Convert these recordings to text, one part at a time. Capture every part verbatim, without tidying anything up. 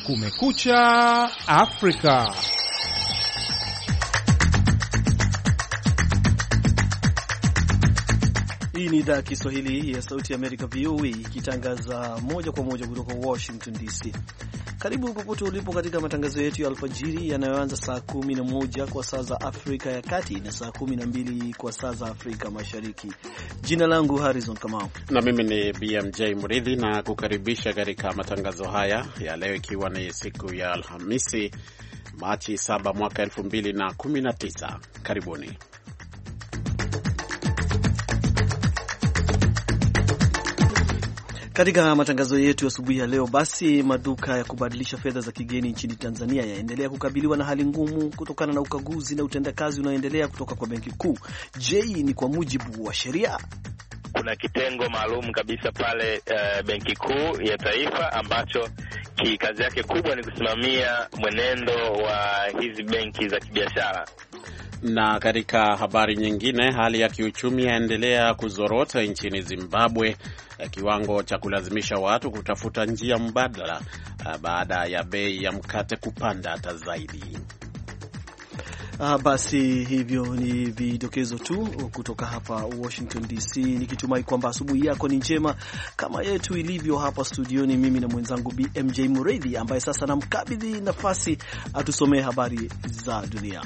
Kumekucha Afrika. Hii ni idhaa ya Kiswahili ya Sauti ya Amerika, V O A, ikitangaza moja kwa moja kutoka Washington D C. Karibu popote ulipo katika matangazo yetu ya alfajiri yanayoanza saa kumi na moja kwa saa za Afrika ya Kati na saa kumi na mbili kwa saa za Afrika Mashariki. Jina langu Harrison Kamau. Na mimi ni B M J Muridhi na kukaribisha katika matangazo haya ya leo, ikiwa ni siku ya Alhamisi Machi saba mwaka elfu mbili na kumi na tisa. Karibuni. Katika matangazo yetu asubuhi ya leo, basi maduka ya kubadilisha fedha za kigeni nchini Tanzania yaendelea kukabiliwa na hali ngumu kutokana na ukaguzi na utendakazi unaoendelea kutoka kwa Benki Kuu. Je, ni kwa mujibu wa sheria? Kuna kitengo maalum kabisa pale uh, Benki Kuu ya Taifa ambacho kazi yake kubwa ni kusimamia mwenendo wa hizi benki za kibiashara. Na katika habari nyingine, hali ya kiuchumi yaendelea kuzorota nchini Zimbabwe, kiwango cha kulazimisha watu kutafuta njia mbadala baada ya bei ya mkate kupanda hata zaidi. Ah, basi hivyo ni vidokezo tu kutoka hapa Washington D C, nikitumai kwamba asubuhi yako ni njema kama yetu ilivyo hapa studioni, mimi na mwenzangu B M J Muridhi, ambaye sasa namkabidhi nafasi atusomee habari za dunia.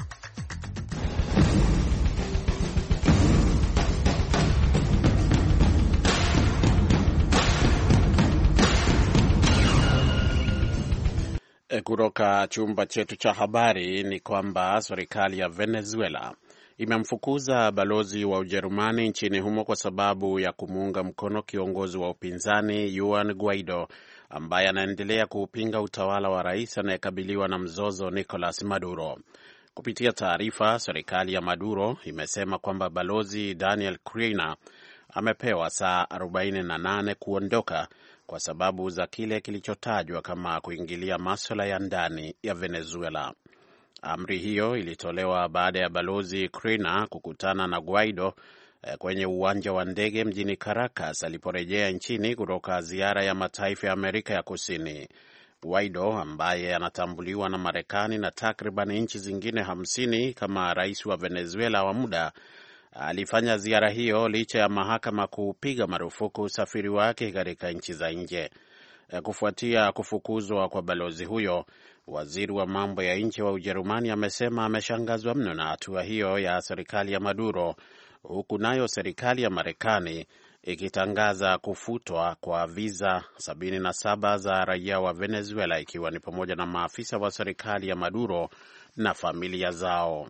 Kutoka chumba chetu cha habari ni kwamba serikali ya Venezuela imemfukuza balozi wa Ujerumani nchini humo kwa sababu ya kumuunga mkono kiongozi wa upinzani Juan Guaido, ambaye anaendelea kuupinga utawala wa rais anayekabiliwa na mzozo Nicolas Maduro. Kupitia taarifa, serikali ya Maduro imesema kwamba balozi Daniel Krina amepewa saa arobaini na nane kuondoka kwa sababu za kile kilichotajwa kama kuingilia masuala ya ndani ya Venezuela. Amri hiyo ilitolewa baada ya balozi Krina kukutana na Guaido kwenye uwanja wa ndege mjini Caracas aliporejea nchini kutoka ziara ya mataifa ya Amerika ya Kusini. Guaido, ambaye anatambuliwa na Marekani na takriban nchi zingine hamsini kama rais wa Venezuela wa muda, alifanya ziara hiyo licha ya mahakama kupiga marufuku usafiri wake katika nchi za nje. Kufuatia kufukuzwa kwa balozi huyo, waziri wa mambo ya nje wa Ujerumani amesema ameshangazwa mno na hatua hiyo ya serikali ya Maduro, huku nayo serikali ya Marekani ikitangaza kufutwa kwa visa sabini na saba za raia wa Venezuela, ikiwa ni pamoja na maafisa wa serikali ya Maduro na familia zao.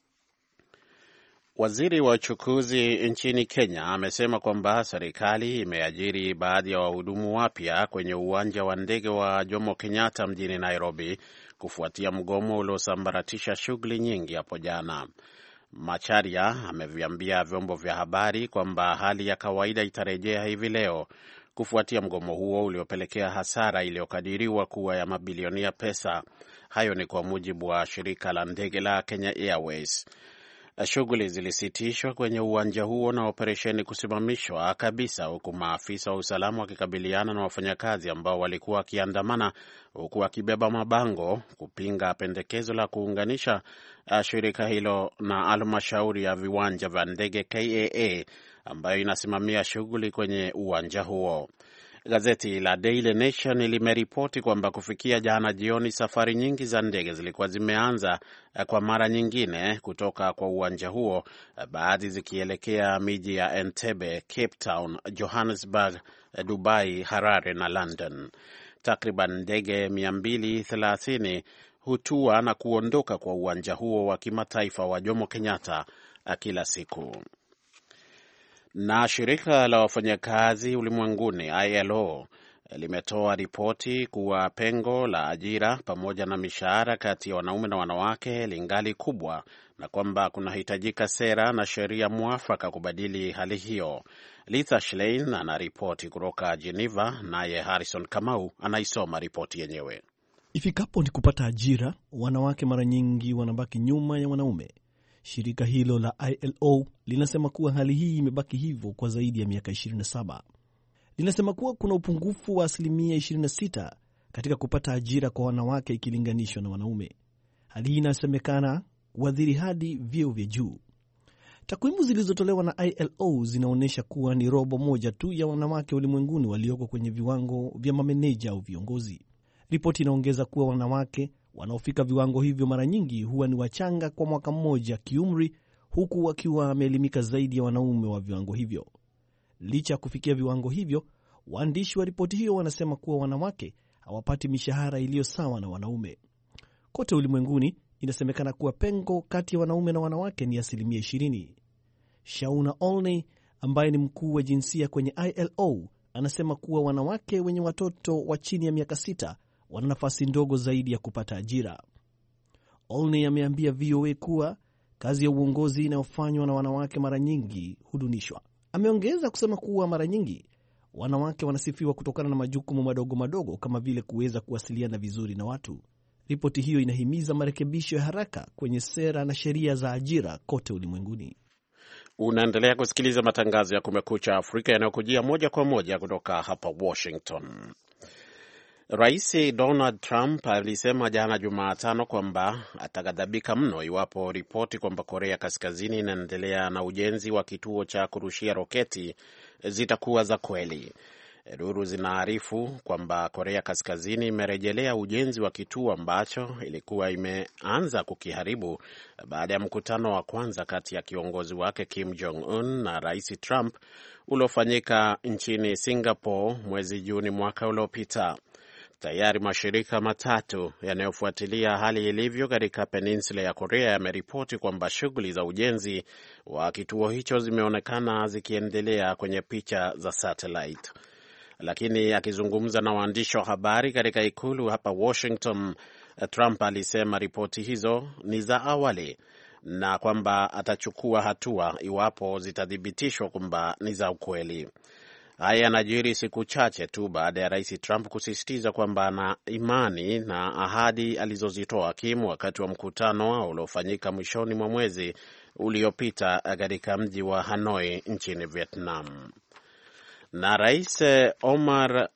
Waziri wa uchukuzi nchini Kenya amesema kwamba serikali imeajiri baadhi ya wahudumu wapya kwenye uwanja wa ndege wa Jomo Kenyatta mjini Nairobi kufuatia mgomo uliosambaratisha shughuli nyingi hapo jana. Macharia ameviambia vyombo vya habari kwamba hali ya kawaida itarejea hivi leo kufuatia mgomo huo uliopelekea hasara iliyokadiriwa kuwa ya mabilioni ya pesa. Hayo ni kwa mujibu wa shirika la ndege la Kenya Airways. Shughuli zilisitishwa kwenye uwanja huo na operesheni kusimamishwa kabisa, huku maafisa wa usalama wakikabiliana na wafanyakazi ambao walikuwa wakiandamana huku wakibeba mabango kupinga pendekezo la kuunganisha shirika hilo na halmashauri ya viwanja vya ndege K A A ambayo inasimamia shughuli kwenye uwanja huo. Gazeti la Daily Nation limeripoti kwamba kufikia jana jioni, safari nyingi za ndege zilikuwa zimeanza kwa mara nyingine kutoka kwa uwanja huo, baadhi zikielekea miji ya Entebbe, Cape Town, Johannesburg, Dubai, Harare na London. Takriban ndege mia mbili thelathini hutua na kuondoka kwa uwanja huo wa kimataifa wa Jomo Kenyatta kila siku. Na shirika la wafanyakazi ulimwenguni I L O limetoa ripoti kuwa pengo la ajira pamoja na mishahara kati ya wanaume na wanawake lingali kubwa na kwamba kunahitajika sera na sheria mwafaka kubadili hali hiyo. Lisa Schlein anaripoti kutoka Geneva, naye Harrison Kamau anaisoma ripoti yenyewe. Ifikapo ni kupata ajira, wanawake mara nyingi wanabaki nyuma ya wanaume. Shirika hilo la I L O linasema kuwa hali hii imebaki hivyo kwa zaidi ya miaka ishirini na saba. Linasema kuwa kuna upungufu wa asilimia ishirini na sita katika kupata ajira kwa wanawake ikilinganishwa na wanaume. Hali hii inasemekana kuathiri hadi vyeo vya juu. Takwimu zilizotolewa na I L O zinaonyesha kuwa ni robo moja tu ya wanawake ulimwenguni walioko kwenye viwango vya mameneja au viongozi. Ripoti inaongeza kuwa wanawake wanaofika viwango hivyo mara nyingi huwa ni wachanga kwa mwaka mmoja kiumri, huku wakiwa wameelimika zaidi ya wanaume wa viwango hivyo. Licha ya kufikia viwango hivyo, waandishi wa ripoti hiyo wanasema kuwa wanawake hawapati mishahara iliyo sawa na wanaume. Kote ulimwenguni inasemekana kuwa pengo kati ya wanaume na wanawake ni asilimia ishirini. Shauna Olney ambaye ni mkuu wa jinsia kwenye I L O anasema kuwa wanawake wenye watoto wa chini ya miaka sita wana nafasi ndogo zaidi ya kupata ajira. Olney ameambia V O A kuwa kazi ya uongozi inayofanywa na wanawake mara nyingi hudunishwa. Ameongeza kusema kuwa mara nyingi wanawake wanasifiwa kutokana na majukumu madogo madogo kama vile kuweza kuwasiliana vizuri na watu. Ripoti hiyo inahimiza marekebisho ya haraka kwenye sera na sheria za ajira kote ulimwenguni. Unaendelea kusikiliza matangazo ya Kumekucha Afrika yanayokujia moja kwa moja kutoka hapa Washington. Rais Donald Trump alisema jana Jumatano kwamba ataghadhabika mno iwapo ripoti kwamba Korea Kaskazini inaendelea na ujenzi wa kituo cha kurushia roketi zitakuwa za kweli. Duru zinaarifu kwamba Korea Kaskazini imerejelea ujenzi wa kituo ambacho ilikuwa imeanza kukiharibu baada ya mkutano wa kwanza kati ya kiongozi wake Kim Jong-un na Rais Trump uliofanyika nchini Singapore mwezi Juni mwaka uliopita. Tayari mashirika matatu yanayofuatilia hali ilivyo katika peninsula ya Korea yameripoti kwamba shughuli za ujenzi wa kituo hicho zimeonekana zikiendelea kwenye picha za satellite. Lakini akizungumza na waandishi wa habari katika ikulu hapa Washington, Trump alisema ripoti hizo ni za awali na kwamba atachukua hatua iwapo zitathibitishwa kwamba ni za ukweli. Haya yanajiri siku chache tu baada ya Rais Trump kusisitiza kwamba ana imani na ahadi alizozitoa Kim wakati wa mkutano uliofanyika mwishoni mwa mwezi uliopita katika mji wa Hanoi nchini Vietnam. Na Rais Omar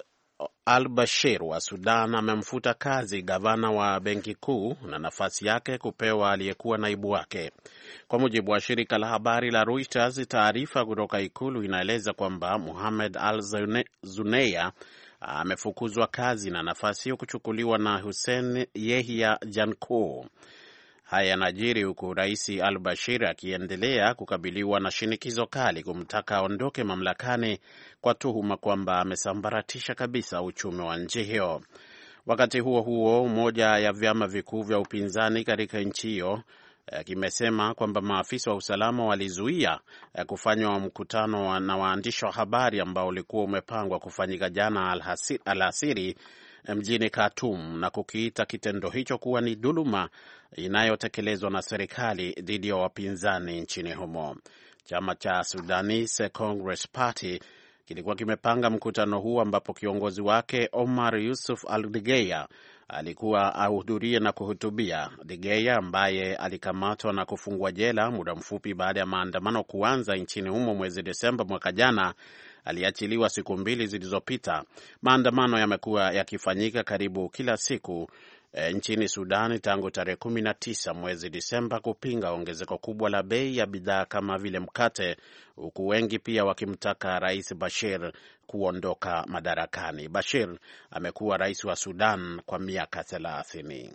al-Bashir wa Sudan amemfuta kazi gavana wa benki kuu na nafasi yake kupewa aliyekuwa naibu wake. Kwa mujibu wa shirika la habari la Reuters, taarifa kutoka ikulu inaeleza kwamba Mohamed al-Zuneya amefukuzwa kazi na nafasi hiyo kuchukuliwa na Hussein Yehya Janko. Haya yanajiri huku Rais al-Bashir akiendelea kukabiliwa na shinikizo kali kumtaka aondoke mamlakani kwa tuhuma kwamba amesambaratisha kabisa uchumi wa nchi hiyo. Wakati huo huo, moja ya vyama vikuu vya upinzani katika nchi hiyo kimesema kwamba maafisa wa usalama walizuia kufanywa mkutano na waandishi wa habari ambao ulikuwa umepangwa kufanyika jana alasiri mjini Khartoum na kukiita kitendo hicho kuwa ni dhuluma inayotekelezwa na serikali dhidi ya wapinzani nchini humo. Chama cha Sudanese Congress Party kilikuwa kimepanga mkutano huu ambapo kiongozi wake Omar Yusuf al-Digeya alikuwa ahudhurie na kuhutubia. Digeya ambaye alikamatwa na kufungwa jela muda mfupi baada ya maandamano kuanza nchini humo mwezi Desemba mwaka jana aliachiliwa siku mbili zilizopita. Maandamano yamekuwa yakifanyika karibu kila siku e, nchini Sudan tangu tarehe kumi na tisa mwezi Disemba kupinga ongezeko kubwa la bei ya bidhaa kama vile mkate, huku wengi pia wakimtaka Rais Bashir kuondoka madarakani. Bashir amekuwa rais wa Sudan kwa miaka thelathini.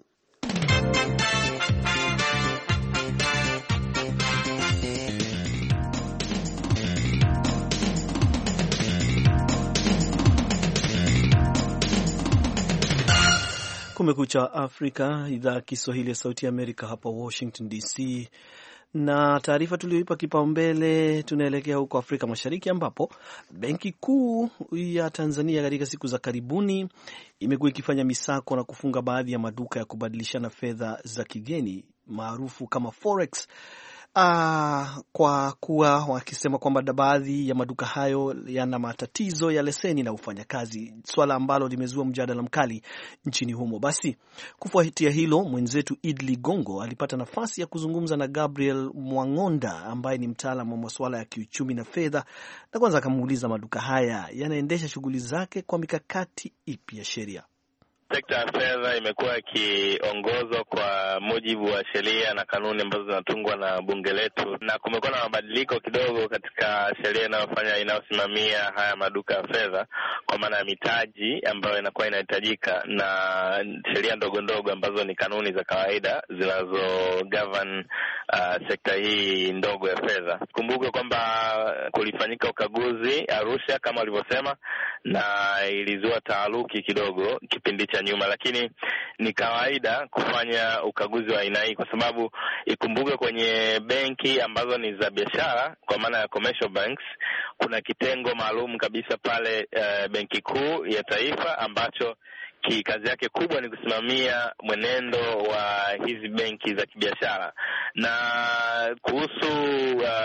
Kumekucha Afrika, idhaa ya Kiswahili ya Sauti ya Amerika hapa Washington D C. Na taarifa tulioipa kipaumbele, tunaelekea huko Afrika Mashariki ambapo Benki Kuu ya Tanzania katika siku za karibuni imekuwa ikifanya misako na kufunga baadhi ya maduka ya kubadilishana fedha za kigeni maarufu kama Forex. Uh, kwa kuwa wakisema kwamba baadhi ya maduka hayo yana matatizo ya leseni na ufanyakazi, swala ambalo limezua mjadala mkali nchini humo. Basi kufuatia hilo, mwenzetu Idli Gongo alipata nafasi ya kuzungumza na Gabriel Mwangonda ambaye ni mtaalamu wa masuala ya kiuchumi na fedha, na kwanza akamuuliza maduka haya yanaendesha shughuli zake kwa mikakati ipi ya sheria. Sekta ya fedha imekuwa ikiongozwa kwa mujibu wa sheria na kanuni ambazo zinatungwa na bunge letu, na kumekuwa na mabadiliko kidogo katika sheria inayofanya inayosimamia haya maduka ya fedha, kwa maana ya mitaji ambayo inakuwa inahitajika, na sheria ndogo ndogo ambazo ni kanuni za kawaida zinazo govern uh, sekta hii ndogo ya fedha. Kumbuke kwamba kulifanyika ukaguzi Arusha kama walivyosema, na ilizua taharuki kidogo kipindi cha nyuma, lakini ni kawaida kufanya ukaguzi wa aina hii, kwa sababu ikumbuke kwenye benki ambazo ni za biashara, kwa maana ya commercial banks, kuna kitengo maalum kabisa pale uh, Benki Kuu ya Taifa ambacho ki kazi yake kubwa ni kusimamia mwenendo wa hizi benki za kibiashara. Na kuhusu uh,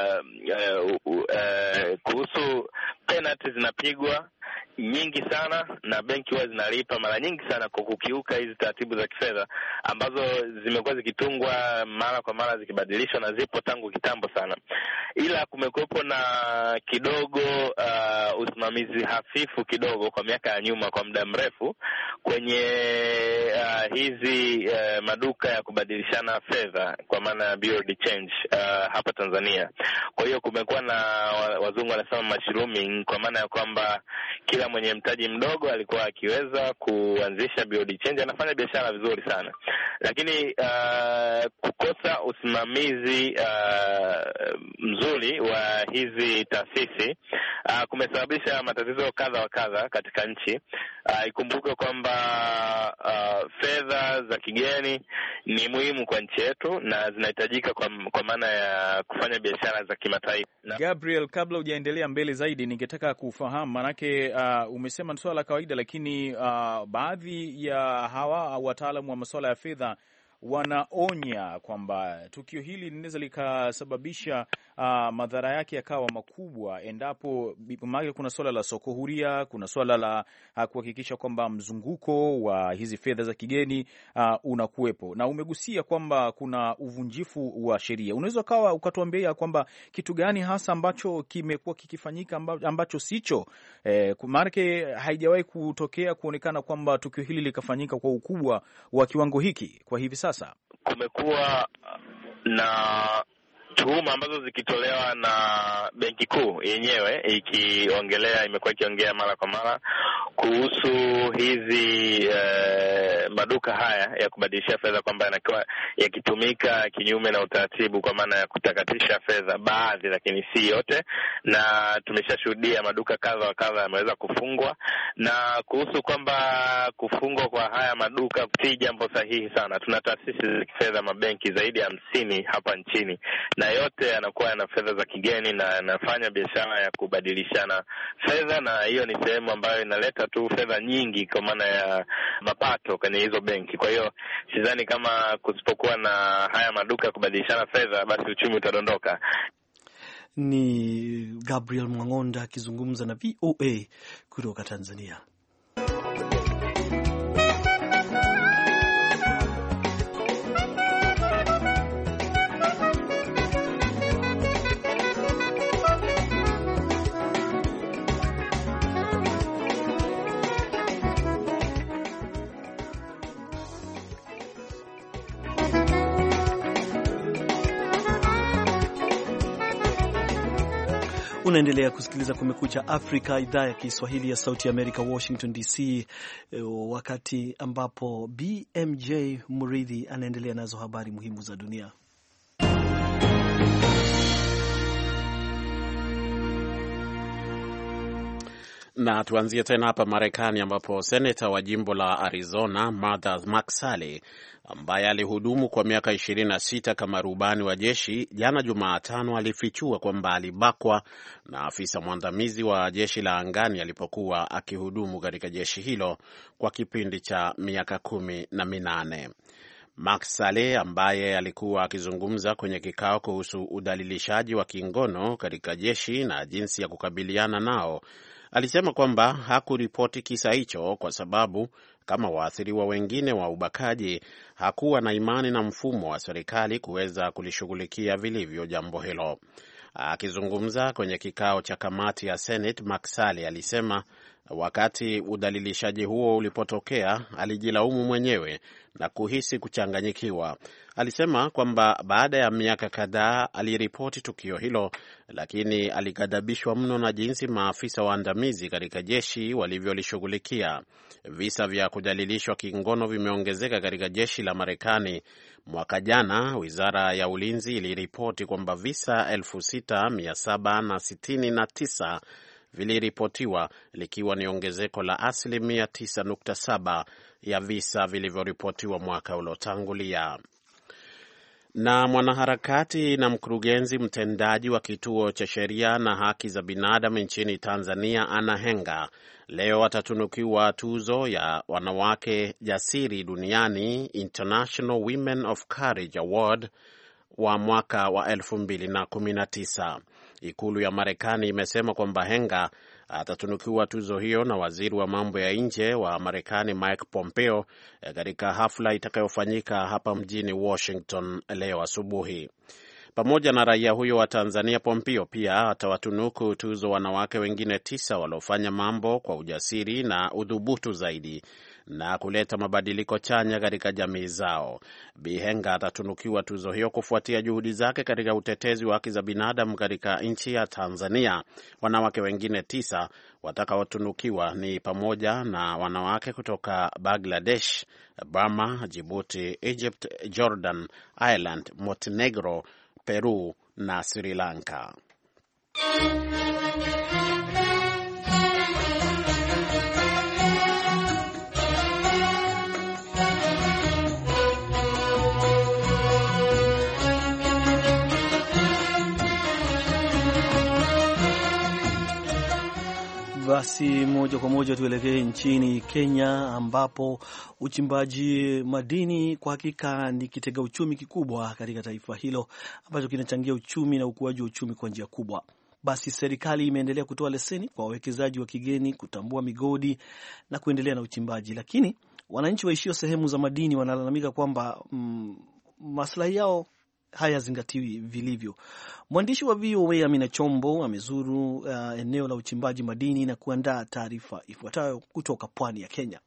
uh, uh, uh, kuhusu penalty zinapigwa nyingi sana, na benki huwa zinalipa mara nyingi sana kwa kukiuka hizi taratibu za kifedha ambazo zimekuwa zikitungwa mara kwa mara, zikibadilishwa, na zipo tangu kitambo sana. Ila kumekuwepo na kidogo uh, usimamizi hafifu kidogo kwa miaka ya nyuma, kwa muda mrefu kwenye uh, hizi uh, maduka ya kubadilishana fedha, kwa maana ya bureau de change uh, hapa Tanzania. Kwa hiyo kumekuwa na wazungu wanasema mushrooming, kwa maana ya kwamba kila mwenye mtaji mdogo alikuwa akiweza kuanzisha bureau de change, anafanya biashara vizuri sana. Lakini uh, kukosa usimamizi uh, mzuri wa hizi taasisi uh, kumesababisha matatizo kadha wa kadha katika nchi. Uh, ikumbuke kwamba uh, fedha za kigeni ni muhimu kwa nchi yetu na zinahitajika kwa, kwa maana ya kufanya biashara za kimataifa. Gabriel, kabla hujaendelea mbele zaidi, ningetaka kufahamu manake uh, umesema ni swala la kawaida, lakini uh, baadhi ya hawa wataalamu wa masuala ya fedha wanaonya kwamba tukio hili linaweza likasababisha uh, madhara yake yakawa makubwa endapo maana kuna swala la soko huria, kuna swala la uh, kuhakikisha kwamba mzunguko wa hizi fedha za kigeni uh, unakuwepo, na umegusia kwamba kuna uvunjifu wa sheria. Unaweza kawa ukatuambia kwamba kitu gani hasa ambacho kimekuwa kikifanyika ambacho sicho, eh, maana haijawahi kutokea kuonekana kwamba tukio hili likafanyika kwa ukubwa wa kiwango hiki kwa hivi sasa? Kumekuwa na tuhuma ambazo zikitolewa na Benki Kuu yenyewe ikiongelea, imekuwa ikiongea mara kwa mara kuhusu hizi eh, maduka haya ya kubadilisha fedha, kwamba yanakuwa yakitumika kinyume na utaratibu, kwa maana ya kutakatisha fedha baadhi, lakini si yote. Na tumeshashuhudia maduka kadha wa kadha yameweza kufungwa, na kuhusu kwamba kufungwa kwa haya maduka si jambo sahihi sana. Tuna taasisi za kifedha, mabenki zaidi ya hamsini hapa nchini, na yote yanakuwa yana fedha za kigeni na yanafanya biashara ya kubadilishana fedha, na hiyo ni sehemu ambayo inaleta tu fedha nyingi kwa maana ya mapato kwenye hizo benki. Kwa hiyo sidhani kama kusipokuwa na haya maduka ya kubadilishana fedha basi uchumi utadondoka. Ni Gabriel Mwang'onda akizungumza na V O A kutoka Tanzania. Unaendelea kusikiliza Kumekucha Afrika, idhaa ya Kiswahili ya Sauti ya Amerika, Washington D C, wakati ambapo B M J Muridhi anaendelea nazo habari muhimu za dunia. Na tuanzie tena hapa Marekani, ambapo seneta wa jimbo la Arizona Martha McSally, ambaye alihudumu kwa miaka ishirini na sita kama rubani wa jeshi, jana Jumatano alifichua kwamba alibakwa na afisa mwandamizi wa jeshi la angani alipokuwa akihudumu katika jeshi hilo kwa kipindi cha miaka kumi na minane. McSally, ambaye alikuwa akizungumza kwenye kikao kuhusu udhalilishaji wa kingono katika jeshi na jinsi ya kukabiliana nao, alisema kwamba hakuripoti kisa hicho kwa sababu kama waathiriwa wengine wa ubakaji hakuwa na imani na mfumo wa serikali kuweza kulishughulikia vilivyo jambo hilo. Akizungumza kwenye kikao cha kamati ya Senate, McSally alisema Wakati udhalilishaji huo ulipotokea, alijilaumu mwenyewe na kuhisi kuchanganyikiwa. Alisema kwamba baada ya miaka kadhaa aliripoti tukio hilo, lakini alighadhabishwa mno na jinsi maafisa waandamizi katika jeshi walivyolishughulikia. Visa vya kudhalilishwa kingono vimeongezeka katika jeshi la Marekani. Mwaka jana, Wizara ya Ulinzi iliripoti kwamba visa elfu sita mia saba na sitini na tisa viliripotiwa, likiwa ni ongezeko la asilimia tisa nukta saba ya visa vilivyoripotiwa mwaka uliotangulia. Na mwanaharakati na mkurugenzi mtendaji wa kituo cha sheria na haki za binadamu nchini Tanzania, Anna Henga, leo atatunukiwa tuzo ya wanawake jasiri duniani, International Women of Courage Award wa mwaka wa elfu mbili na kumi na tisa. Ikulu ya Marekani imesema kwamba Henga atatunukiwa tuzo hiyo na waziri wa mambo ya nje wa Marekani Mike Pompeo katika hafla itakayofanyika hapa mjini Washington leo asubuhi. Pamoja na raia huyo wa Tanzania, Pompeo pia atawatunuku tuzo wanawake wengine tisa waliofanya mambo kwa ujasiri na udhubutu zaidi na kuleta mabadiliko chanya katika jamii zao. Bi Henga atatunukiwa tuzo hiyo kufuatia juhudi zake katika utetezi wa haki za binadamu katika nchi ya Tanzania. Wanawake wengine tisa watakaotunukiwa ni pamoja na wanawake kutoka Bangladesh, Burma, Djibouti, Egypt, Jordan, Ireland, Montenegro, Peru na Sri Lanka. Basi moja kwa moja tuelekee nchini Kenya, ambapo uchimbaji madini kwa hakika ni kitega uchumi kikubwa katika taifa hilo ambacho kinachangia uchumi na ukuaji wa uchumi kwa njia kubwa. Basi serikali imeendelea kutoa leseni kwa wawekezaji wa kigeni kutambua migodi na kuendelea na uchimbaji, lakini wananchi waishio sehemu za madini wanalalamika kwamba mm, maslahi yao hayazingatiwi vilivyo. Mwandishi wa V O A Amina Chombo amezuru uh, eneo la uchimbaji madini na kuandaa taarifa ifuatayo kutoka pwani ya Kenya.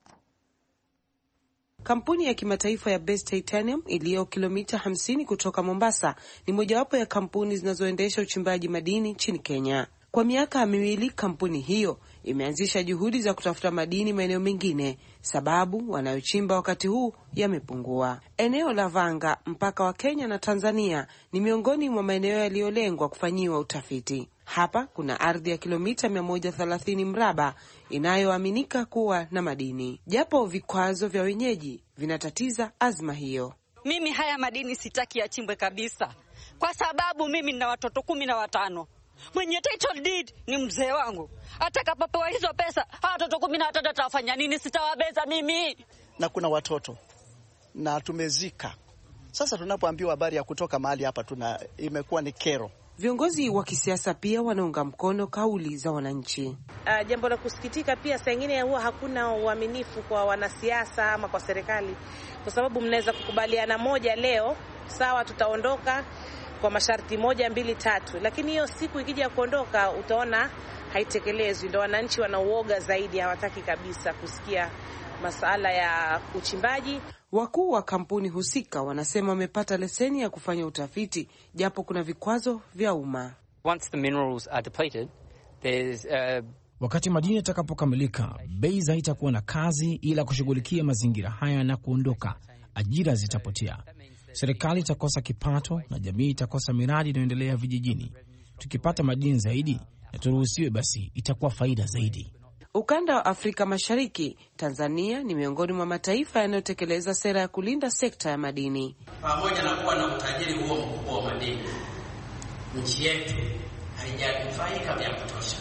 Kampuni ya kimataifa ya Base Titanium iliyo kilomita hamsini kutoka Mombasa ni mojawapo ya kampuni zinazoendesha uchimbaji madini nchini Kenya. Kwa miaka miwili kampuni hiyo imeanzisha juhudi za kutafuta madini maeneo mengine, sababu wanayochimba wakati huu yamepungua. Eneo la Vanga, mpaka wa Kenya na Tanzania, ni miongoni mwa maeneo yaliyolengwa kufanyiwa utafiti. Hapa kuna ardhi ya kilomita mia moja thelathini mraba inayoaminika kuwa na madini, japo vikwazo vya wenyeji vinatatiza azma hiyo. Mimi haya madini sitaki yachimbwe kabisa, kwa sababu mimi nina watoto kumi na watano. Mwenye title deed ni mzee wangu. Atakapopewa hizo pesa, hawa watoto kumi na watano atafanya nini? Sitawabeza mimi. Na kuna watoto na tumezika. Sasa tunapoambiwa habari ya kutoka mahali hapa tuna imekuwa ni kero. Viongozi wa kisiasa pia wanaunga mkono kauli za wananchi. Uh, jambo la kusikitika pia saa nyingine huwa hakuna uaminifu kwa wanasiasa ama kwa serikali, kwa sababu mnaweza kukubaliana moja leo, sawa tutaondoka kwa masharti moja mbili tatu, lakini hiyo siku ikija kuondoka utaona haitekelezwi. Ndio wananchi wanauoga zaidi, hawataki kabisa kusikia masuala ya uchimbaji. Wakuu wa kampuni husika wanasema wamepata leseni ya kufanya utafiti, japo kuna vikwazo vya umma. Once the minerals are depleted, there's uh... wakati madini yatakapokamilika, bei haitakuwa na kazi ila kushughulikia mazingira haya na kuondoka, ajira zitapotea. Serikali itakosa kipato na jamii itakosa miradi inayoendelea vijijini. Tukipata madini zaidi na turuhusiwe, basi itakuwa faida zaidi. Ukanda wa Afrika Mashariki, Tanzania ni miongoni mwa mataifa yanayotekeleza sera ya kulinda sekta ya madini. Pamoja na kuwa na utajiri huo mkubwa wa madini, nchi yetu haijanufaika vya kutosha.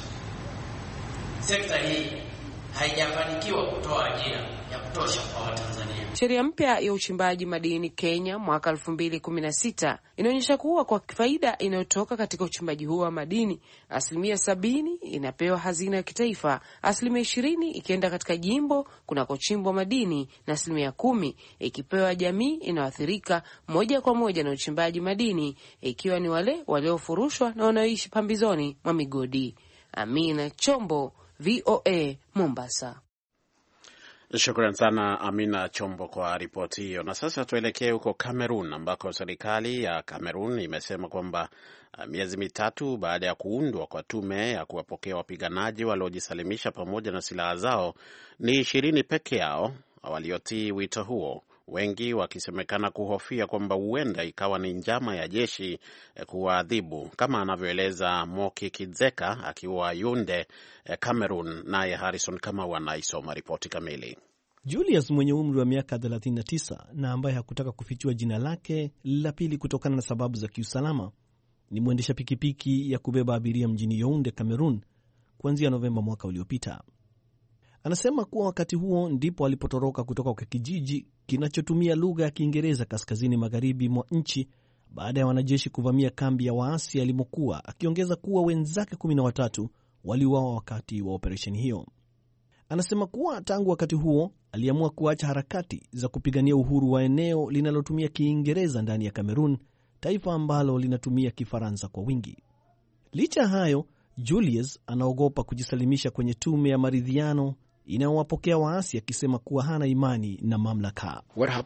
Sekta hii haijafanikiwa kutoa ajira ya kutosha kwa Watanzania. Sheria mpya ya uchimbaji madini Kenya mwaka elfu mbili kumi na sita inaonyesha kuwa kwa faida inayotoka katika uchimbaji huo wa madini, asilimia sabini inapewa hazina ya kitaifa, asilimia ishirini ikienda katika jimbo kunakochimbwa madini na asilimia kumi ikipewa jamii inayoathirika moja kwa moja na uchimbaji madini, ikiwa ni wale waliofurushwa na wanaoishi pambizoni mwa migodi. Amina Chombo, V O A Mombasa. Shukran sana Amina Chombo kwa ripoti hiyo. Na sasa tuelekee huko Cameroon ambako serikali ya Cameroon imesema kwamba miezi mitatu baada ya kuundwa kwa tume ya kuwapokea wapiganaji waliojisalimisha pamoja na silaha zao, ni ishirini peke yao waliotii wito huo, wengi wakisemekana kuhofia kwamba huenda ikawa ni njama ya jeshi kuwaadhibu, kama anavyoeleza Moki Kidzeka akiwa Yaounde, Cameroon. Naye Harrison Kamau anaisoma ripoti kamili. Julius mwenye umri wa miaka thelathini na tisa na ambaye hakutaka kufichua jina lake la pili kutokana na sababu za kiusalama, ni mwendesha pikipiki ya kubeba abiria mjini Yaounde, Cameroon, kuanzia Novemba mwaka uliopita. Anasema kuwa wakati huo ndipo alipotoroka kutoka kwa kijiji kinachotumia lugha ya Kiingereza kaskazini magharibi mwa nchi baada ya wanajeshi kuvamia kambi ya waasi alimokuwa, akiongeza kuwa wenzake kumi na watatu waliuawa wakati wa operesheni hiyo. Anasema kuwa tangu wakati huo aliamua kuacha harakati za kupigania uhuru wa eneo linalotumia Kiingereza ndani ya Cameroon, taifa ambalo linatumia Kifaransa kwa wingi. Licha hayo, Julius anaogopa kujisalimisha kwenye tume ya maridhiano inayowapokea waasi, akisema kuwa hana imani na mamlaka.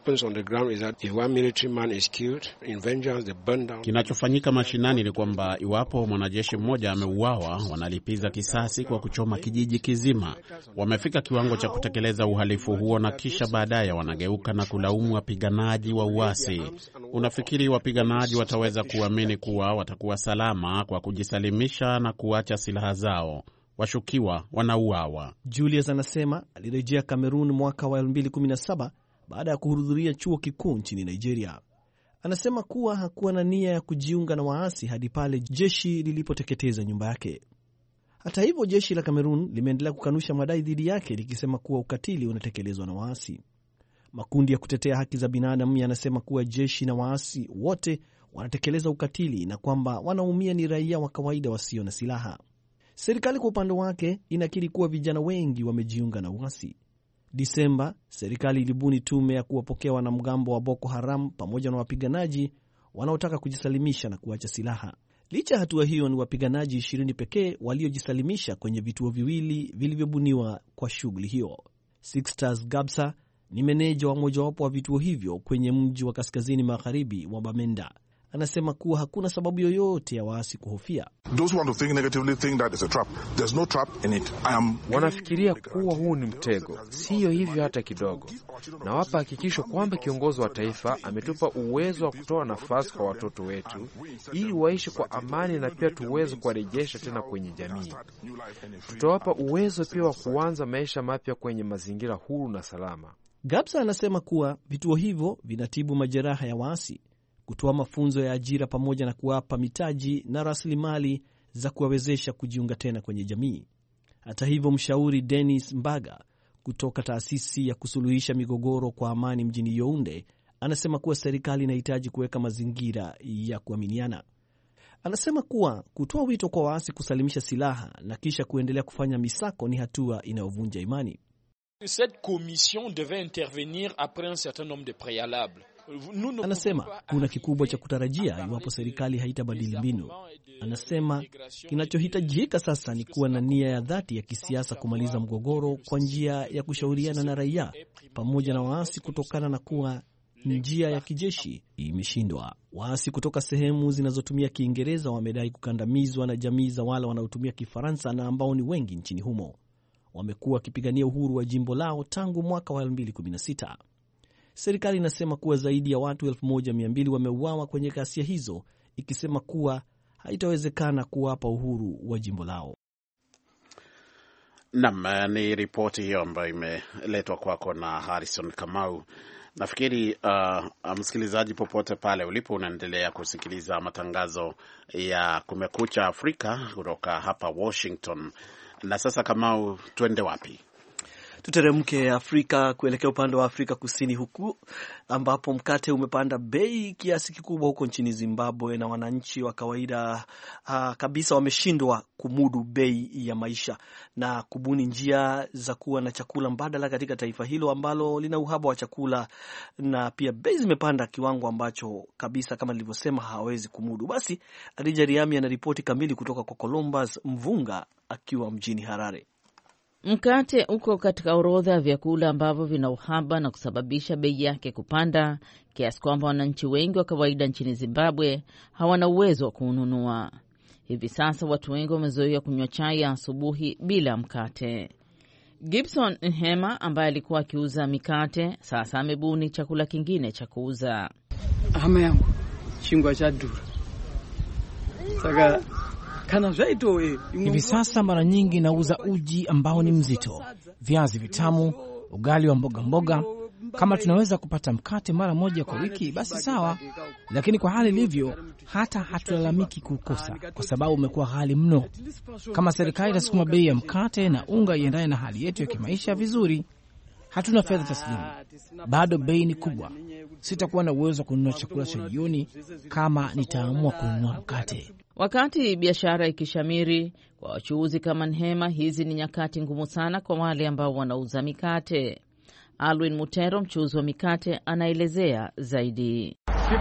Kinachofanyika mashinani ni kwamba iwapo mwanajeshi mmoja ameuawa, wanalipiza kisasi kwa kuchoma kijiji kizima. Wamefika kiwango cha kutekeleza uhalifu huo na kisha baadaye wanageuka na kulaumu wapiganaji wa uasi. Unafikiri wapiganaji wataweza kuamini kuwa watakuwa salama kwa kujisalimisha na kuacha silaha zao? Washukiwa wanauawa. Julius anasema alirejea Cameroon mwaka wa elfu mbili kumi na saba baada ya kuhudhuria chuo kikuu nchini Nigeria. Anasema kuwa hakuwa na nia ya kujiunga na waasi hadi pale jeshi lilipoteketeza nyumba yake. Hata hivyo, jeshi la Cameroon limeendelea kukanusha madai dhidi yake, likisema kuwa ukatili unatekelezwa na waasi. Makundi ya kutetea haki za binadamu yanasema kuwa jeshi na waasi wote wanatekeleza ukatili na kwamba wanaumia ni raia wa kawaida wasio na silaha. Serikali kwa upande wake inakiri kuwa vijana wengi wamejiunga na uasi. Disemba, serikali ilibuni tume ya kuwapokea wanamgambo wa Boko Haram pamoja na wapiganaji wanaotaka kujisalimisha na kuacha silaha. Licha hatua hiyo, ni wapiganaji ishirini pekee waliojisalimisha kwenye vituo viwili vilivyobuniwa kwa shughuli hiyo. Sixtus Gabsa ni meneja wa mojawapo wa vituo hivyo kwenye mji wa kaskazini magharibi wa Bamenda. Anasema kuwa hakuna sababu yoyote ya waasi kuhofia. Wanafikiria kuwa huu ni mtego. Siyo hivyo hata kidogo. Na wapa hakikisho kwamba kiongozi wa taifa ametupa uwezo wa kutoa nafasi kwa watoto wetu ili waishi kwa amani, na pia tuweze kuwarejesha tena kwenye jamii. Tutawapa uwezo pia wa kuanza maisha mapya kwenye mazingira huru na salama. Gabsa anasema kuwa vituo hivyo vinatibu majeraha ya waasi, kutoa mafunzo ya ajira pamoja na kuwapa mitaji na rasilimali za kuwawezesha kujiunga tena kwenye jamii. Hata hivyo, mshauri Dennis Mbaga kutoka taasisi ya kusuluhisha migogoro kwa amani mjini Yaounde anasema kuwa serikali inahitaji kuweka mazingira ya kuaminiana. Anasema kuwa kutoa wito kwa waasi kusalimisha silaha na kisha kuendelea kufanya misako ni hatua inayovunja imani. Cette commission devait intervenir après un certain nombre de préalables. Anasema kuna kikubwa cha kutarajia iwapo serikali haitabadili mbinu. Anasema kinachohitajika sasa ni kuwa na nia ya dhati ya kisiasa kumaliza mgogoro kwa njia ya kushauriana na raia pamoja na waasi, kutokana na kuwa njia ya kijeshi imeshindwa. Waasi kutoka sehemu zinazotumia Kiingereza wamedai kukandamizwa na jamii za wale wanaotumia Kifaransa na ambao ni wengi nchini humo. Wamekuwa wakipigania uhuru wa jimbo lao tangu mwaka wa elfu mbili kumi na sita. Serikali inasema kuwa zaidi ya watu elfu moja mia mbili wameuawa kwenye ghasia hizo, ikisema kuwa haitawezekana kuwapa uhuru wa jimbo lao. Naam, ni ripoti hiyo ambayo imeletwa kwako na Harrison Kamau. Nafikiri uh, msikilizaji popote pale ulipo unaendelea kusikiliza matangazo ya Kumekucha Afrika kutoka hapa Washington. Na sasa Kamau, twende wapi? Tuteremke Afrika kuelekea upande wa Afrika Kusini, huku ambapo mkate umepanda bei kiasi kikubwa huko nchini Zimbabwe, na wananchi wa kawaida uh, kabisa wameshindwa kumudu bei ya maisha na kubuni njia za kuwa na chakula mbadala katika taifa hilo ambalo lina uhaba wa chakula, na pia bei zimepanda kiwango ambacho kabisa kama nilivyosema hawezi kumudu. Basi Adija Riami ana ripoti kamili kutoka kwa Columbus Mvunga akiwa mjini Harare. Mkate uko katika orodha ya vyakula ambavyo vina uhaba na kusababisha bei yake kupanda kiasi kwamba wananchi wengi wa kawaida nchini Zimbabwe hawana uwezo wa kuununua. Hivi sasa watu wengi wamezoea kunywa chai ya asubuhi bila mkate. Gibson Nhema ambaye alikuwa akiuza mikate sasa amebuni chakula kingine cha kuuza. Hama yangu chingwa cha dura. Saka kana zaito e. Hivi sasa mara nyingi nauza uji ambao ni mzito, viazi vitamu, ugali wa mboga mboga. Kama tunaweza kupata mkate mara moja kwa wiki basi sawa, lakini kwa hali ilivyo hata hatulalamiki kukosa kwa sababu umekuwa ghali mno. Kama serikali itasukuma bei ya mkate na unga iendane na hali yetu ya kimaisha vizuri. Hatuna fedha taslimu, bado bei ni kubwa. Sitakuwa na uwezo wa kununua chakula cha jioni kama nitaamua kununua mkate. Wakati biashara ikishamiri kwa wachuuzi kama Nhema, hizi ni nyakati ngumu sana kwa wale ambao wanauza mikate. Alwin Mutero, mchuuzi wa mikate, anaelezea zaidi.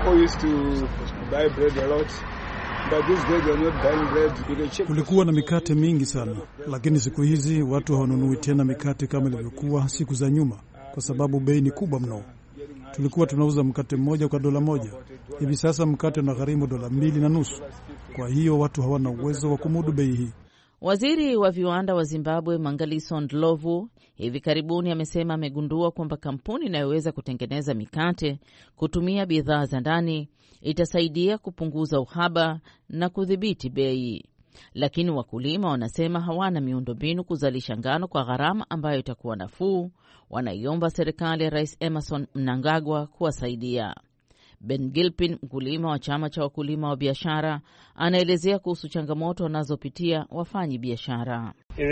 Kulikuwa na mikate mingi sana, lakini siku hizi watu hawanunui tena mikate kama ilivyokuwa siku za nyuma kwa sababu bei ni kubwa mno. Tulikuwa tunauza mkate mmoja kwa dola moja. Hivi sasa mkate unagharimu dola mbili na nusu. Kwa hiyo watu hawana uwezo wa kumudu bei hii. Waziri wa viwanda wa Zimbabwe Mangaliso Ndlovu hivi karibuni amesema amegundua kwamba kampuni inayoweza kutengeneza mikate kutumia bidhaa za ndani itasaidia kupunguza uhaba na kudhibiti bei. Lakini wakulima wanasema hawana miundombinu kuzalisha ngano kwa gharama ambayo itakuwa nafuu. Wanaiomba serikali ya Rais Emerson Mnangagwa kuwasaidia. Ben Gilpin, mkulima wa chama cha wakulima wa biashara, anaelezea kuhusu changamoto wanazopitia wafanyi biashara.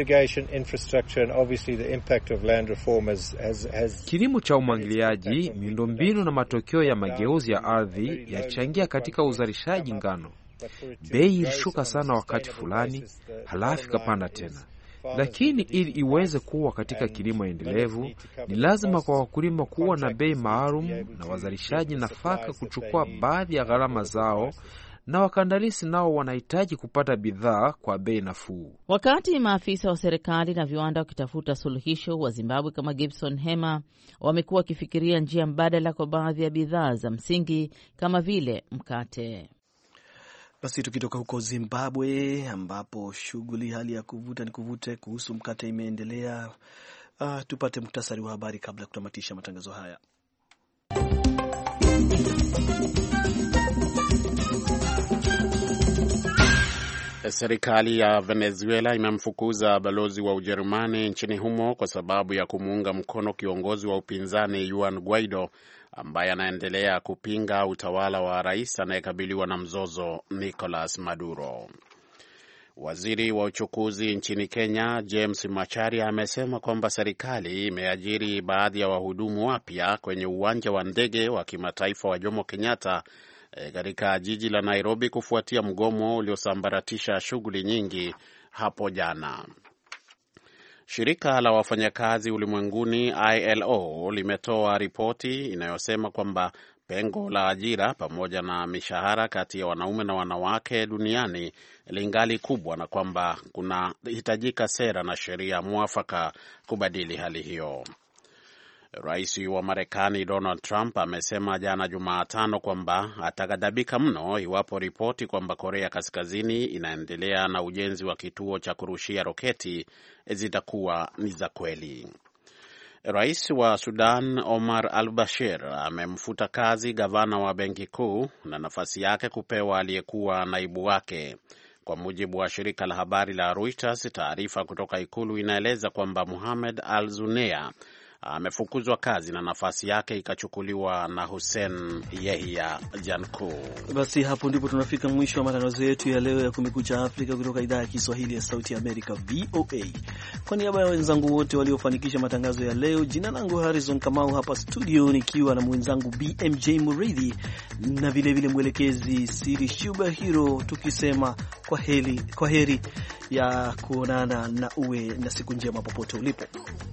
Kilimo cha umwagiliaji, miundombinu na matokeo ya mageuzi ya ardhi yachangia katika uzalishaji ngano. Bei ilishuka sana wakati fulani, halafu ikapanda tena. Lakini ili iweze kuwa katika kilimo endelevu, ni lazima kwa wakulima kuwa na bei maalum na wazalishaji nafaka kuchukua baadhi ya gharama zao, na wakandalisi nao wanahitaji kupata bidhaa kwa bei nafuu. Wakati maafisa wa serikali na viwanda wakitafuta suluhisho, wa Zimbabwe kama Gibson Nhema wamekuwa wakifikiria njia mbadala kwa baadhi ya bidhaa za msingi kama vile mkate. Basi tukitoka huko Zimbabwe ambapo shughuli hali ya kuvuta ni kuvute kuhusu mkate imeendelea, uh, tupate muktasari wa habari kabla ya kutamatisha matangazo haya. Serikali ya Venezuela imemfukuza balozi wa Ujerumani nchini humo kwa sababu ya kumuunga mkono kiongozi wa upinzani Juan Guaido ambaye anaendelea kupinga utawala wa rais anayekabiliwa na mzozo Nicolas Maduro. Waziri wa uchukuzi nchini Kenya James Macharia amesema kwamba serikali imeajiri baadhi ya wahudumu wapya kwenye uwanja wa ndege wa kimataifa wa Jomo Kenyatta katika jiji la Nairobi kufuatia mgomo uliosambaratisha shughuli nyingi hapo jana. Shirika la wafanyakazi ulimwenguni I L O limetoa ripoti inayosema kwamba pengo la ajira pamoja na mishahara kati ya wanaume na wanawake duniani lingali kubwa na kwamba kunahitajika sera na sheria mwafaka kubadili hali hiyo. Rais wa Marekani Donald Trump amesema jana Jumatano kwamba ataghadhabika mno iwapo ripoti kwamba Korea Kaskazini inaendelea na ujenzi wa kituo cha kurushia roketi zitakuwa ni za kweli. Rais wa Sudan Omar al-Bashir amemfuta kazi gavana wa benki kuu na nafasi yake kupewa aliyekuwa naibu wake. Kwa mujibu wa shirika la habari la Reuters, taarifa kutoka ikulu inaeleza kwamba Mohamed al-Zunea amefukuzwa kazi na nafasi yake ikachukuliwa na Hussein Yahya Janku. Basi hapo ndipo tunafika mwisho wa matangazo yetu ya leo ya Kumekucha Afrika kutoka idhaa ya Kiswahili ya Sauti ya Amerika V O A. Kwa niaba ya wenzangu wote waliofanikisha matangazo ya leo, jina langu Harrison Kamau, hapa studio nikiwa na mwenzangu B M J Muridhi na vile vile mwelekezi Siri Shuba Hero, tukisema kwa heri, kwa heri ya kuonana na uwe na siku njema popote ulipo.